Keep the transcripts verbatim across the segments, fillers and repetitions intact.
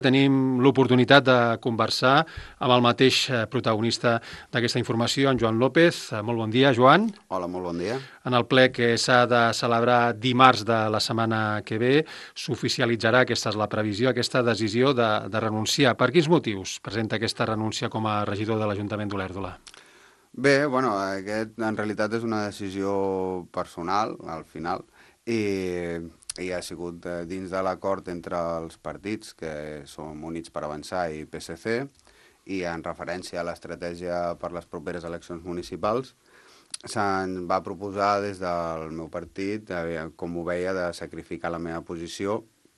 Tenim l'oportunitat de conversar amb el mateix protagonista d'aquesta informació, en Joan López. Molt bon dia, Joan. Hola, molt bon dia. En el ple que s'ha de celebrar dimarts de la setmana que ve s'oficialitzarà, aquesta és la previsió, aquesta decisió de, de renunciar. Per quins motius presenta aquesta renúncia com a regidor de l'Ajuntament d'Olèrdola? Bé, bueno, aquest en realitat és una decisió personal, al final, i... i ha sigut dins de l'acord entre els partits, que som Units per Avançar i P S C, i en referència a l'estratègia per les properes eleccions municipals, se'n va proposar des del meu partit, com ho veia, de sacrificar la meva posició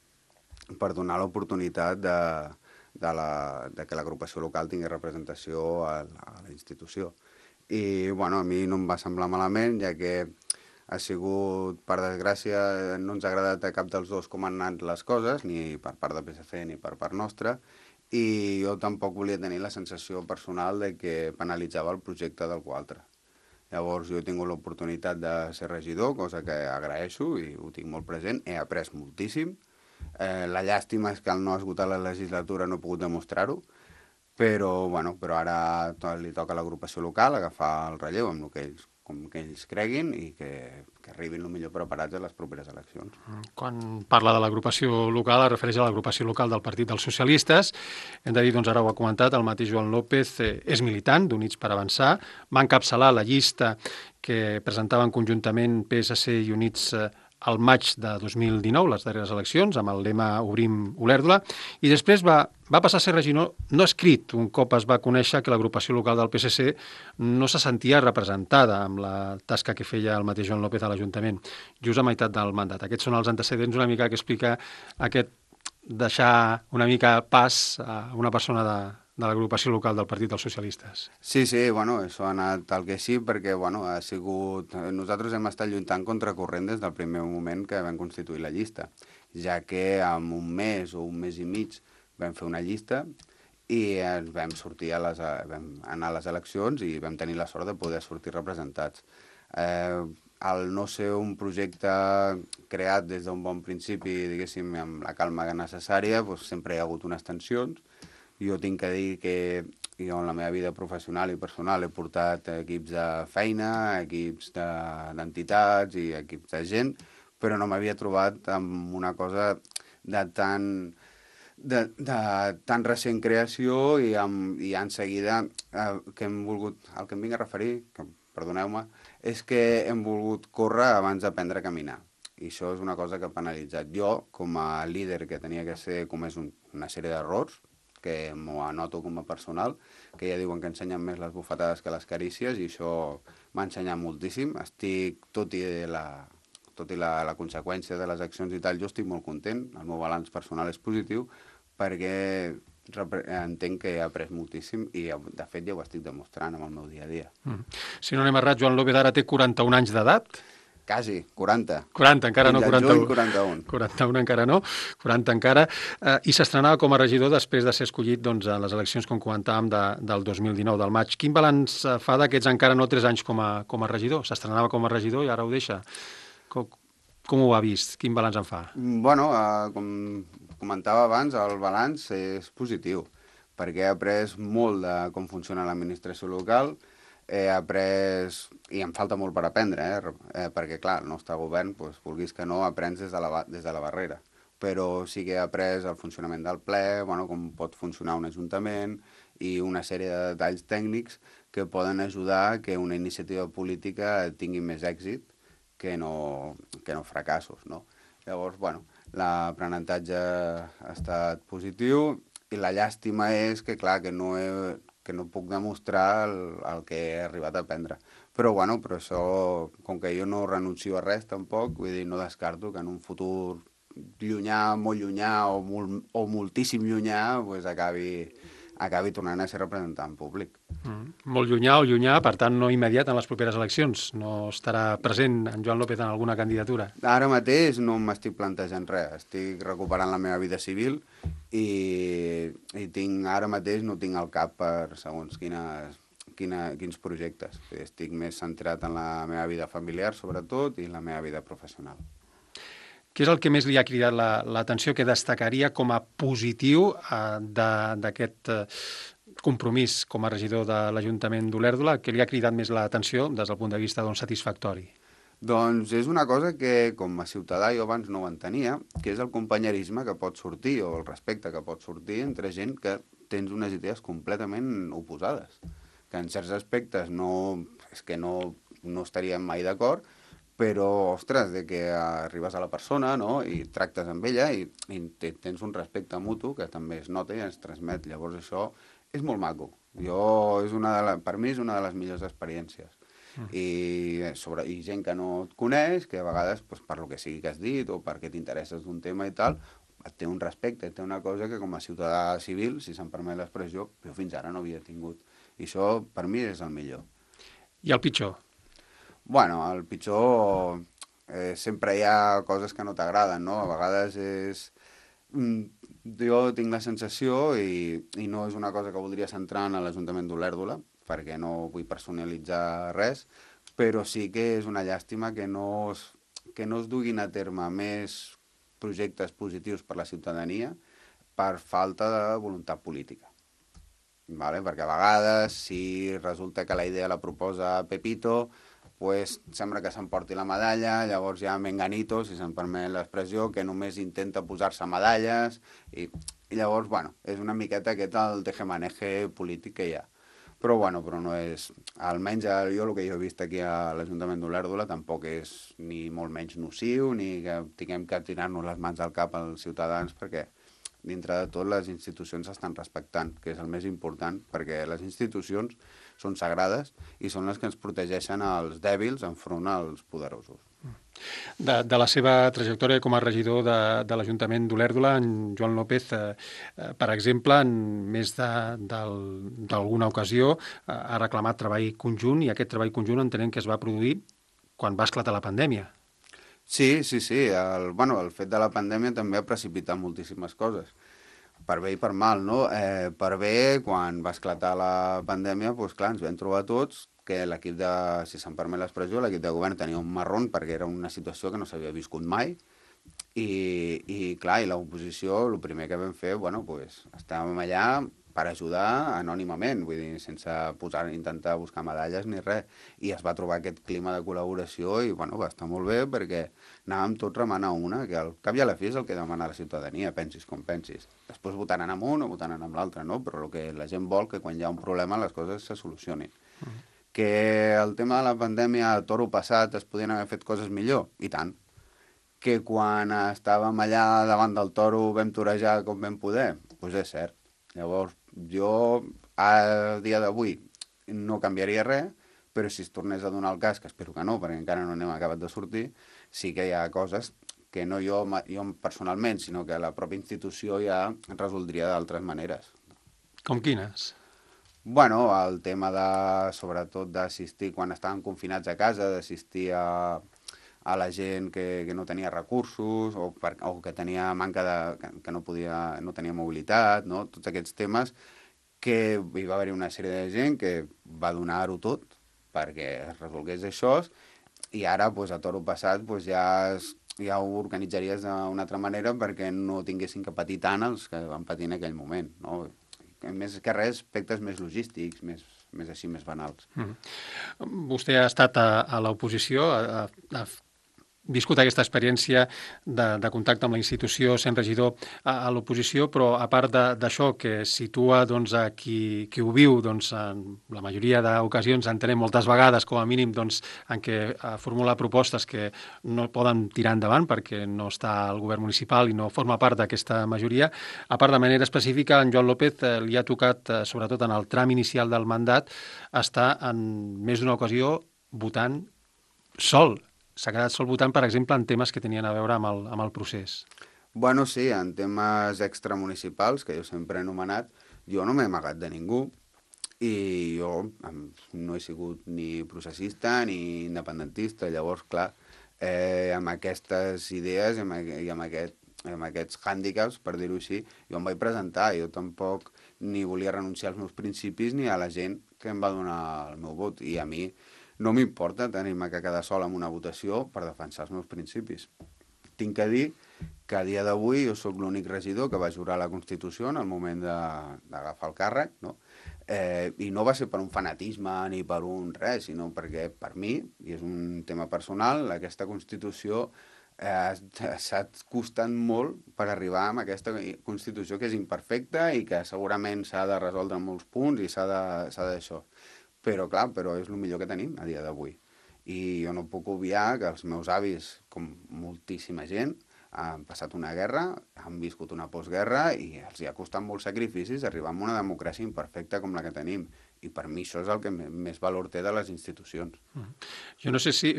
per donar l'oportunitat de, de, la, de que l'agrupació local tingui representació a la, a la institució. I, bueno, a mi no em va semblar malament, ja que ha sigut, per desgràcia, no ens ha agradat a cap dels dos com han anat les coses, ni per part de P S C ni per part nostra, i jo tampoc volia tenir la sensació personal de que penalitzava el projecte d'algú altre. Llavors jo he tingut l'oportunitat de ser regidor, cosa que agraeixo i ho tinc molt present, he après moltíssim. Eh, la llàstima és que al no esgotar la legislatura no he pogut demostrar-ho, però, bueno, però ara li toca a l'agrupació local agafar el relleu amb el que ells com que ells creguin i que, que arribin el millor preparats a les properes eleccions. Quan parla de l'agrupació local, es refereix a l'agrupació local del Partit dels Socialistes. Hem de dir, doncs ara ho ha comentat, el mateix Joan López eh, és militant d'Units per Avançar, va encapçalar la llista que presentaven conjuntament P S C i Units eh, al maig de dos mil dinou, les darreres eleccions, amb el lema Obrim Olèrdola, i després va, va passar a ser regidor no escrit, un cop es va conèixer que l'agrupació local del P S C no se sentia representada amb la tasca que feia el mateix Joan López a l'Ajuntament, just a meitat del mandat. Aquests són els antecedents una mica que explica aquest deixar una mica pas a una persona de, de l'agrupació local del Partit dels Socialistes. Sí, sí, bueno, això ha anat tal que sí, perquè, bueno, ha sigut... Nosaltres hem estat lluitant contra corrent des del primer moment que vam constituir la llista, ja que en un mes o un mes i mig vam fer una llista i ens vam sortir a les, vam anar a les eleccions i vam tenir la sort de poder sortir representats. Eh, al no ser un projecte creat des d'un bon principi, diguéssim, amb la calma necessària, doncs sempre hi ha hagut unes tensions. Jo tinc que dir que jo en la meva vida professional i personal he portat equips de feina, equips d'entitats i equips de gent, però no m'havia trobat amb una cosa de tan, de, de tan recent creació i, amb, i en seguida eh, que hem volgut, el que em vinc a referir, que, perdoneu-me, és que hem volgut córrer abans d'aprendre a caminar. I això és una cosa que ha penalitzat. Jo, com a líder que tenia que ser, comès un, una sèrie d'errors, que m'ho anoto com a personal, que ja diuen que ensenyen més les bufetades que les carícies, i això m'ha ensenyat moltíssim. Estic, tot i la, tot i la, la conseqüència de les accions i tal, jo estic molt content, el meu balanç personal és positiu, perquè entenc que he après moltíssim i, de fet, ja ho estic demostrant amb el meu dia a dia. Mm. Si no anem errat, Joan López ara té quaranta-un anys d'edat. Quasi, quaranta. quaranta, encara no, quaranta-u. quaranta-u. quaranta-u encara no, quaranta encara. Eh, I s'estrenava com a regidor després de ser escollit doncs, a les eleccions, com comentàvem, de, del dos mil dinou, del maig. Quin balanç fa d'aquests encara no tres anys com a, com a regidor? S'estrenava com a regidor i ara ho deixa. Com, com ho ha vist? Quin balanç en fa? Bueno, eh, com comentava abans, el balanç és positiu, perquè he après molt de com funciona l'administració local. He après, i em falta molt per aprendre, eh? Eh, perquè clar, el nostre govern, doncs, vulguis que no, aprens des de, la, des de la barrera, però sí que he après el funcionament del ple, bueno, com pot funcionar un ajuntament i una sèrie de detalls tècnics que poden ajudar que una iniciativa política tingui més èxit que no, que no fracassos, no? Llavors, bueno, l'aprenentatge ha estat positiu i la llàstima és que, clar, que no he... que no puc demostrar el, el que he arribat a aprendre. Però, bueno, però això, com que jo no renuncio a res tampoc, vull dir, no descarto que en un futur llunyà, molt llunyà o, molt, o moltíssim llunyà, pues acabi, acabi tornant a ser representant públic. Mm. Molt llunyà o llunyà, per tant, no immediat en les properes eleccions. No estarà present en Joan López en alguna candidatura? Ara mateix no m'estic plantejant res. Estic recuperant la meva vida civil i, i tinc, ara mateix no tinc al cap per segons quines, quina, quins projectes. Estic més centrat en la meva vida familiar, sobretot, i la meva vida professional. Què és el que més li ha cridat l'atenció, que destacaria com a positiu eh, d'aquest eh, compromís com a regidor de l'Ajuntament d'Olèrdola? Què li ha cridat més l'atenció des del punt de vista doncs, satisfactori? Doncs és una cosa que, com a ciutadà, jo abans no ho entenia, que és el companyerisme que pot sortir, o el respecte que pot sortir entre gent que tens unes idees completament oposades, que en certs aspectes no, és que no, no estaríem mai d'acord, però, ostres, de que arribes a la persona, no?, i tractes amb ella i, i tens un respecte mutu que també es nota i es transmet. Llavors això és molt maco. Jo, és una de la, per mi és una de les millors experiències. Mm. I, sobre, i gent que no et coneix, que a vegades, pues, per lo que sigui que has dit o perquè t'interesses d'un tema i tal, et té un respecte, et té una cosa que com a ciutadà civil, si se'm permet l'expressió, jo fins ara no havia tingut. I això per mi és el millor. I el pitjor? Bueno, el pitjor, eh, sempre hi ha coses que no t'agraden, no? A vegades és... Jo tinc la sensació, i, i no és una cosa que voldria centrar en l'Ajuntament d'Olèrdola, perquè no vull personalitzar res, però sí que és una llàstima que no es, que no es duguin a terme més projectes positius per la ciutadania per falta de voluntat política. Vale? Perquè a vegades, si resulta que la idea la proposa Pepito, pues sembla que s'emporti la medalla, llavors hi ha Menganito, si se'm permet l'expressió, que només intenta posar-se medalles, i, i llavors, bueno, és una miqueta aquest el tejemaneje polític que hi ha. Però, bueno, però no és... Almenys jo el que jo he vist aquí a l'Ajuntament d'Olèrdola tampoc és ni molt menys nociu, ni que tinguem que tirar-nos les mans al cap als ciutadans, perquè dintre de tot les institucions s'estan respectant, que és el més important, perquè les institucions són sagrades i són les que ens protegeixen als dèbils enfront als poderosos. De, de la seva trajectòria com a regidor de, de l'Ajuntament d'Olèrdola, en Joan López, eh, per exemple, en més d'alguna ocasió eh, ha reclamat treball conjunt, i aquest treball conjunt entenem que es va produir quan va esclatar la pandèmia. Sí, sí, sí. El, bueno, el fet de la pandèmia també ha precipitat moltíssimes coses, per bé i per mal, no? Eh, per bé, quan va esclatar la pandèmia, doncs clar, ens vam trobar tots que l'equip de, si se'm permet l'expressió, l'equip de govern tenia un marrón perquè era una situació que no s'havia viscut mai, i, i clar, i l'oposició, el primer que vam fer, bueno, doncs estàvem allà per ajudar anònimament, vull dir, sense posar, intentar buscar medalles ni res, i es va trobar aquest clima de col·laboració i, bueno, va estar molt bé perquè anàvem tots remant a una, que al cap i a la fi és el que demana la ciutadania, pensis com pensis. Després votaran amb un o votaran amb l'altre, no? Però el que la gent vol que quan hi ha un problema les coses se solucionin. Mm. Que el tema de la pandèmia, el toro passat, es podien haver fet coses millor? I tant. Que quan estàvem allà davant del toro vam torejar com vam poder? Doncs pues és cert. Llavors, jo a dia d'avui no canviaria res, però si es tornés a donar el cas, que espero que no, perquè encara no n'hem acabat de sortir, sí que hi ha coses que no jo, jo personalment, sinó que la pròpia institució ja resoldria d'altres maneres. Com quines? Bueno, el tema de, sobretot, d'assistir, quan estàvem confinats a casa, d'assistir a, a la gent que, que no tenia recursos o, per, o que tenia manca de... que, que no, podia, no tenia mobilitat, no? Tots aquests temes que hi va haver una sèrie de gent que va donar-ho tot perquè es resolgués això, i ara, pues, a toro passat, pues, ja, es, ja ho organitzaries d'una altra manera perquè no tinguessin que patir tant els que van patir en aquell moment, no? Més que res, aspectes més logístics, més, més així, més banals. Mm. Vostè ha estat a, a l'oposició, ha, ha viscut aquesta experiència de, de contacte amb la institució sent regidor a, a l'oposició, però a part d'això que situa doncs, a qui, qui ho viu, doncs, en la majoria d'ocasions entenem moltes vegades, com a mínim, doncs, en què formula propostes que no poden tirar endavant perquè no està al govern municipal i no forma part d'aquesta majoria. A part, de manera específica, en Joan López eh, li ha tocat, eh, sobretot en el tram inicial del mandat, estar en més d'una ocasió votant sol. S'ha quedat sol votant, per exemple, en temes que tenien a veure amb el, amb el procés. Bueno, sí, en temes extramunicipals, que jo sempre he anomenat, jo no m'he amagat de ningú i jo no he sigut ni processista ni independentista. Llavors, clar, eh, amb aquestes idees i amb, i amb, aquest, amb aquests hàndicaps, per dir-ho així, jo em vaig presentar. Jo tampoc ni volia renunciar als meus principis ni a la gent que em va donar el meu vot. I a mi no m'importa tenir-me que quedar sol en una votació per defensar els meus principis. tinc que dir que a dia d'avui jo sóc l'únic regidor que va jurar la Constitució en el moment d'agafar el càrrec, no? Eh, I no va ser per un fanatisme ni per un res, sinó perquè per mi, i és un tema personal, aquesta Constitució eh, s'ha costat molt per arribar a aquesta Constitució que és imperfecta i que segurament s'ha de resoldre en molts punts i s'ha d'això. Però clar, però és el millor que tenim a dia d'avui. I jo no puc obviar que els meus avis, com moltíssima gent, han passat una guerra, han viscut una postguerra i els hi ha costat molts sacrificis arribar a una democràcia imperfecta com la que tenim. I per mi això és el que més valor té de les institucions. Jo no sé si,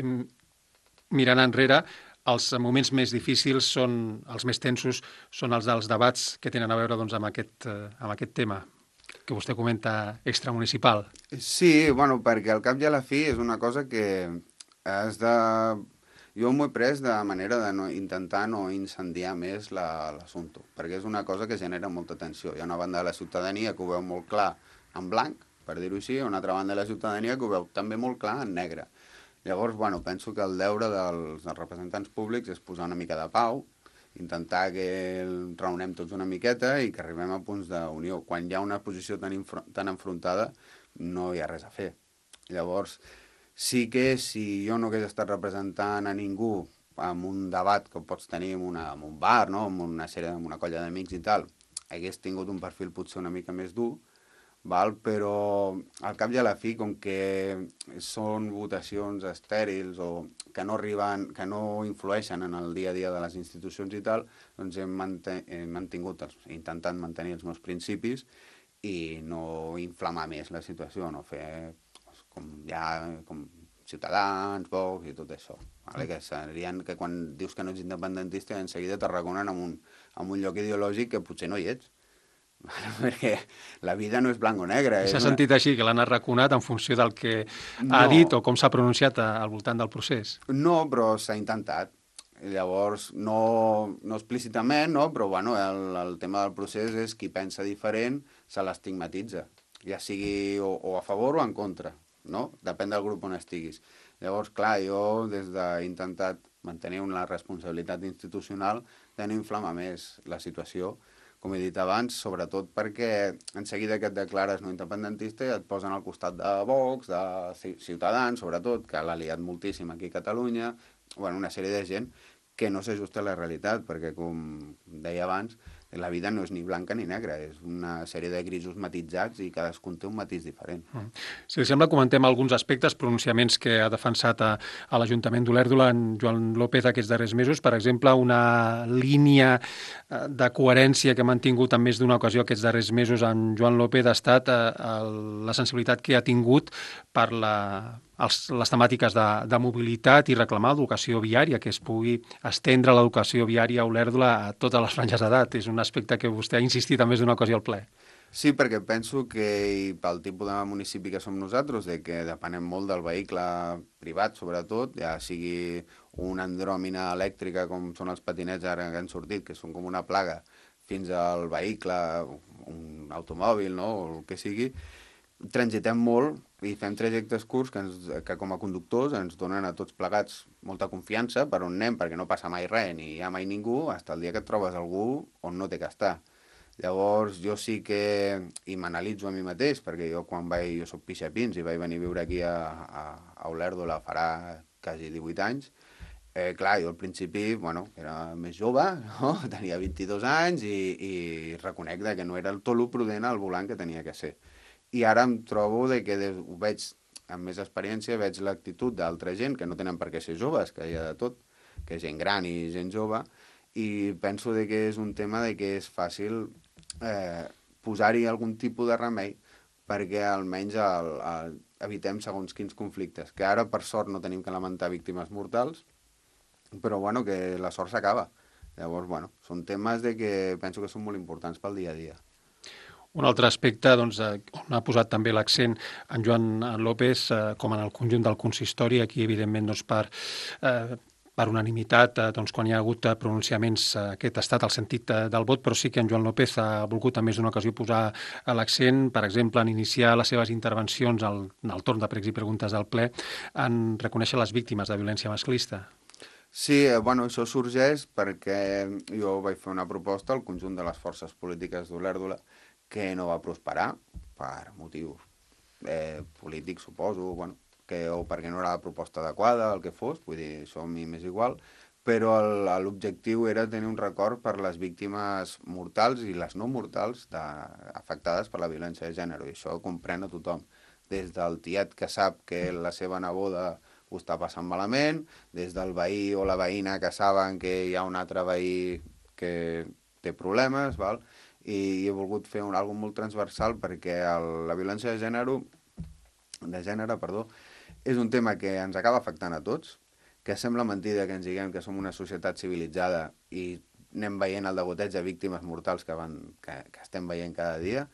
mirant enrere, els moments més difícils són, els més tensos, són els dels debats que tenen a veure doncs, amb, aquest, amb aquest tema que vostè comenta extramunicipal. Sí, bueno, perquè al cap i a la fi és una cosa que has de... Jo m'ho he pres de manera de no, intentar no incendiar més l'assumpte, perquè és una cosa que genera molta tensió. Hi ha una banda de la ciutadania que ho veu molt clar en blanc, per dir-ho així, i una altra banda de la ciutadania que ho veu també molt clar en negre. Llavors, bueno, penso que el deure dels, dels representants públics és posar una mica de pau, intentar que el raonem tots una miqueta i que arribem a punts d'unió. Quan hi ha una posició tan, tan enfrontada, no hi ha res a fer. Llavors, sí que si jo no hagués estat representant a ningú en un debat que pots tenir en, una, en un bar, no? en una sèrie, en una colla d'amics i tal, hagués tingut un perfil potser una mica més dur, val? Però al cap i a la fi, com que són votacions estèrils o que no arriben, que no influeixen en el dia a dia de les institucions i tal, doncs hem, hem mantingut, he intentat mantenir els meus principis i no inflamar més la situació, no fer com ja com Ciutadans, Vox i tot això. Vale? Que serien que quan dius que no ets independentista en seguida t'arraconen en, un, en un lloc ideològic que potser no hi ets. Vale? Perquè la vida no és blanc o negre. S'ha una... sentit així, que l'han arraconat en funció del que no. ha dit o com s'ha pronunciat al voltant del procés? No, però s'ha intentat. Llavors, no, no explícitament, no? Però bueno, el, el tema del procés és qui pensa diferent se l'estigmatitza, ja sigui o, o a favor o en contra. No? Depèn del grup on estiguis. Llavors, clar, jo des d'he intentat mantenir una responsabilitat institucional de no inflamar més la situació, com he dit abans, sobretot perquè en seguida que et declares no independentista et posen al costat de Vox, de Ciutadans, sobretot, que l'ha liat moltíssim aquí a Catalunya, bueno, una sèrie de gent que no s'ajusta a la realitat, perquè com deia abans, la vida no és ni blanca ni negra, és una sèrie de grisos matitzats i cadascun té un matís diferent. Mm. Si li sembla, comentem alguns aspectes, pronunciaments que ha defensat a, a l'Ajuntament d'Olèrdola en Joan López aquests darrers mesos. Per exemple, una línia de coherència que ha mantingut en més d'una ocasió aquests darrers mesos en Joan López ha estat a, a la sensibilitat que ha tingut per la... Els, les temàtiques de, de mobilitat i reclamar educació viària, que es pugui estendre l'educació viària a Olèrdola a totes les franges d'edat. És un aspecte que vostè ha insistit en més d'una ocasió al ple. Sí, perquè penso que i pel tipus de municipi que som nosaltres, de que depenem molt del vehicle privat, sobretot, ja sigui una andròmina elèctrica com són els patinets ara que han sortit, que són com una plaga, fins al vehicle, un automòbil, no?, o el que sigui, transitem molt i fem trajectes curts que, ens, que com a conductors ens donen a tots plegats molta confiança per on anem, perquè no passa mai res ni hi ha mai ningú, fins el dia que et trobes algú on no té que estar. Llavors jo sí que, i m'analitzo a mi mateix, perquè jo quan vaig, jo soc pixapins i vaig venir a viure aquí a, a, a Olèrdola farà quasi divuit anys, eh, clar, jo al principi, bueno, era més jove, no? Tenia vint-i-dos anys i, i reconec que no era tot lo prudent al volant que tenia que ser. I ara em trobo de que ho veig amb més experiència, veig l'actitud d'altra gent que no tenen per què ser joves, que hi ha de tot, que és gent gran i gent jove, i penso de que és un tema de que és fàcil eh, posar-hi algun tipus de remei perquè almenys el, el, evitem segons quins conflictes, que ara per sort no tenim que lamentar víctimes mortals, però bueno, que la sort s'acaba. Llavors, bueno, són temes de que penso que són molt importants pel dia a dia. Un altre aspecte, doncs, on ha posat també l'accent en Joan López, eh, com en el conjunt del consistori, aquí, evidentment, doncs, per, eh, per unanimitat, eh, doncs, quan hi ha hagut pronunciaments, eh, aquest ha estat el sentit eh, del vot, però sí que en Joan López ha volgut, en més d'una ocasió, posar l'accent, per exemple, en iniciar les seves intervencions al, al torn de pregs i preguntes del ple, en reconèixer les víctimes de violència masclista. Sí, eh, bueno, això sorgeix perquè jo vaig fer una proposta al conjunt de les forces polítiques d'Olèrdola que no va prosperar per motius eh, polítics, suposo, bueno, que, o perquè no era la proposta adequada, el que fos, vull dir, això a mi m'és igual, però el- l'objectiu era tenir un record per les víctimes mortals i les no mortals de, afectades per la violència de gènere, i això comprèn a tothom, des del tiet que sap que la seva neboda ho està passant malament, des del veí o la veïna que saben que hi ha un altre veí que té problemes, val? I he volgut fer un, algo molt transversal perquè el, la violència de gènere, de gènere, perdó, és un tema que ens acaba afectant a tots, que sembla mentida que ens diguem que som una societat civilitzada i anem veient el degoteig de víctimes mortals que, van, que, que estem veient cada dia,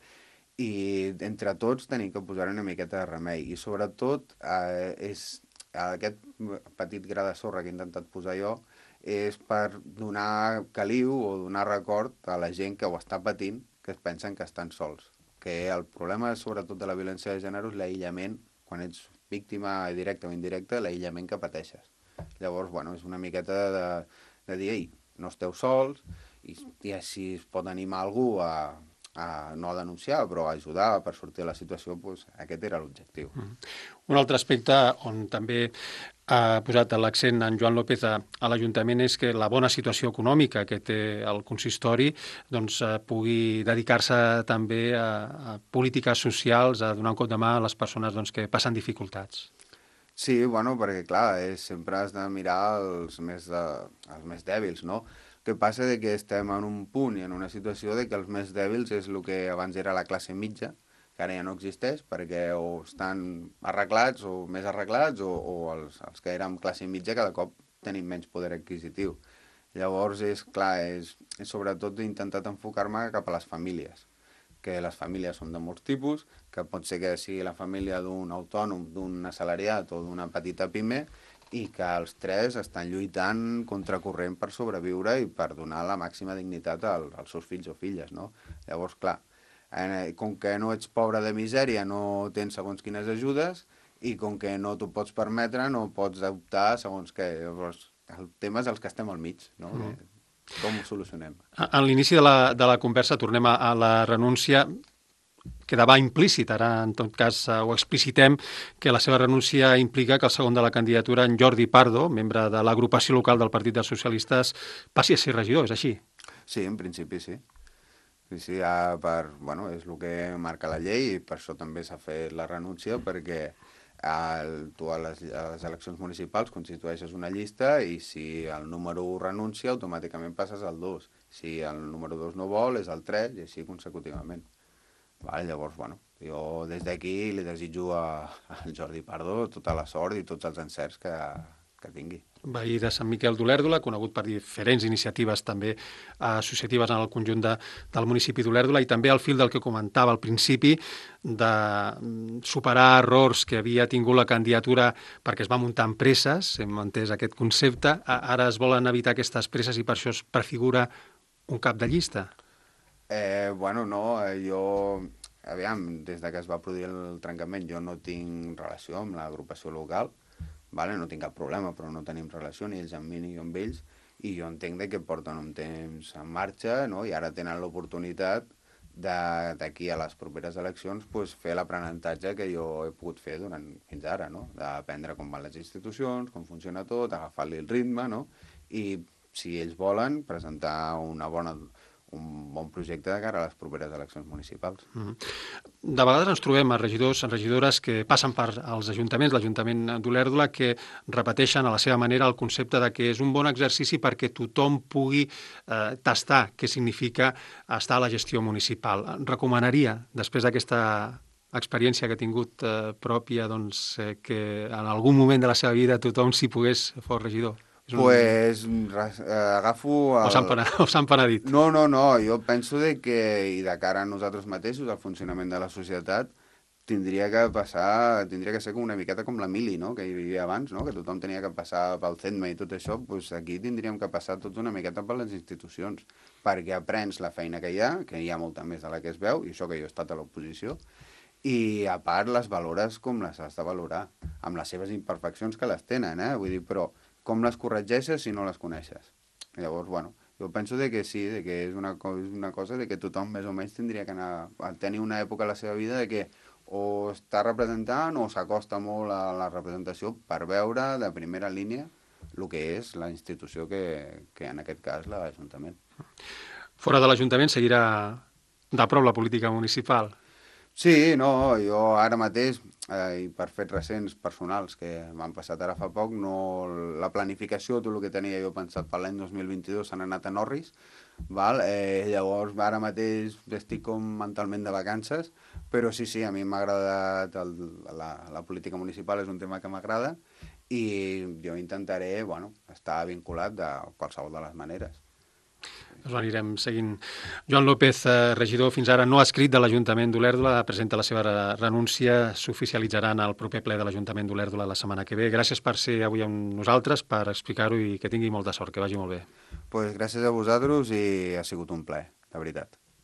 i entre tots tenim que posar una miqueta de remei. I sobretot eh, és aquest petit gra de sorra que he intentat posar jo és per donar caliu o donar record a la gent que ho està patint, que es pensen que estan sols. Que el problema, sobretot, de la violència de gènere és l'aïllament, quan ets víctima directa o indirecta, l'aïllament que pateixes. Llavors, bueno, és una miqueta de, de dir, ei, no esteu sols, i, i així es pot animar algú a, a no a denunciar, però a ajudar per sortir de la situació, doncs, aquest era l'objectiu. Mm. Un altre aspecte on també ha posat l'accent en Joan López a, a l'Ajuntament és que la bona situació econòmica que té el consistori doncs, eh, pugui dedicar-se també a, a polítiques socials, a donar un cop de mà a les persones doncs, que passen dificultats. Sí, bueno, perquè clar, és, sempre has de mirar els més, de, els més dèbils, no? El que passa és que estem en un punt i en una situació de que els més dèbils és el que abans era la classe mitja, que ara ja no existeix, perquè o estan arreglats o més arreglats, o, o els, els que érem classe mitja cada cop tenim menys poder adquisitiu. Llavors, és clar, és, és sobretot intentat enfocar-me cap a les famílies, que les famílies són de molts tipus, que pot ser que sigui la família d'un autònom, d'un assalariat o d'una petita pime, i que els tres estan lluitant contracorrent per sobreviure i per donar la màxima dignitat al, als seus fills o filles, no? Llavors, clar, eh, com que no ets pobre de misèria, no tens segons quines ajudes, i com que no t'ho pots permetre, no pots optar segons què. Llavors, el tema és els que estem al mig, no? Mm. De, com ho solucionem? En l'inici de, la, de la conversa tornem a, a la renúncia. Quedava implícit, ara en tot cas eh, ho explicitem, que la seva renúncia implica que el segon de la candidatura, en Jordi Pardo, membre de l'agrupació local del Partit dels Socialistes, passi a ser regidor, és així? Sí, en principi sí. Sí, sí, ja per, bueno, és el que marca la llei i per això també s'ha fet la renúncia, perquè el, tu a les, a les eleccions municipals constitueixes una llista i si el número un renuncia, automàticament passes al dos. Si el número dos no vol, és el tres i així consecutivament. Vale, llavors, bueno, jo des d'aquí li desitjo a, al Jordi Pardo tota la sort i tots els encerts que, que tingui. Veí de Sant Miquel d'Olèrdola, conegut per diferents iniciatives també associatives en el conjunt de, del municipi d'Olèrdola, i també al fil del que comentava al principi de superar errors que havia tingut la candidatura perquè es va muntar en presses, hem entès aquest concepte, ara es volen evitar aquestes presses i per això es prefigura un cap de llista. Eh, bueno, no, eh, jo, aviam, des de que es va produir el trencament jo no tinc relació amb l'agrupació local, vale? No tinc cap problema, però no tenim relació ni ells amb mi ni jo amb ells, i jo entenc de que porten un temps en marxa, no? I ara tenen l'oportunitat d'aquí a les properes eleccions pues, fer l'aprenentatge que jo he pogut fer durant fins ara, no? D'aprendre com van les institucions, com funciona tot, agafar-li el ritme, no? I si ells volen presentar una bona un bon projecte de cara a les properes eleccions municipals. Mm. De vegades ens trobem a regidors, a regidores que passen per als ajuntaments, l'Ajuntament d'Olèrdola, que repeteixen a la seva manera el concepte de que és un bon exercici perquè tothom pugui eh, tastar què significa estar a la gestió municipal. Recomanaria, després d'aquesta experiència que ha tingut eh, pròpia, doncs, eh, que en algun moment de la seva vida tothom s'hi pogués fos regidor? Un... Pues eh, agafo... El... O s'han penedit, penedit? No, no, no, jo penso de que, i de cara a nosaltres mateixos, al funcionament de la societat, tindria que passar, tindria que ser com una miqueta com la mili, no?, que hi havia abans, no?, que tothom tenia que passar pel C E M E i tot això, doncs aquí tindríem que passar tots una miqueta per les institucions, perquè aprens la feina que hi ha, que hi ha molta més de la que es veu, i això que jo he estat a l'oposició, i a part les valores com les has de valorar, amb les seves imperfeccions que les tenen, eh? Vull dir, però com les corregeixes si no les coneixes? Llavors, bueno, jo penso de que sí, de que és una, co és una cosa de que tothom més o menys tindria que anar a tenir una època a la seva vida de que o està representant o s'acosta molt a la representació per veure de primera línia el que és la institució que, que en aquest cas l'Ajuntament. Fora de l'Ajuntament seguirà de prop la política municipal? Sí, no, jo ara mateix, eh, i per fets recents personals que m'han passat ara fa poc, no, la planificació, tot el que tenia jo pensat per l'any dos mil vint-i-dos s'han anat a Norris, val? Eh, llavors ara mateix estic com mentalment de vacances, però sí, sí, a mi m'ha agradat, el, la, la política municipal és un tema que m'agrada i jo intentaré, bueno, estar vinculat de qualsevol de les maneres. Doncs anirem seguint. Joan López, eh, regidor, fins ara no ha escrit de l'Ajuntament d'Olèrdola, presenta la seva renúncia, s'oficialitzarà en el proper ple de l'Ajuntament d'Olèrdola la setmana que ve. Gràcies per ser avui amb nosaltres, per explicar-ho i que tingui molta sort, que vagi molt bé. Pues gràcies a vosaltres i ha sigut un plaer, de veritat.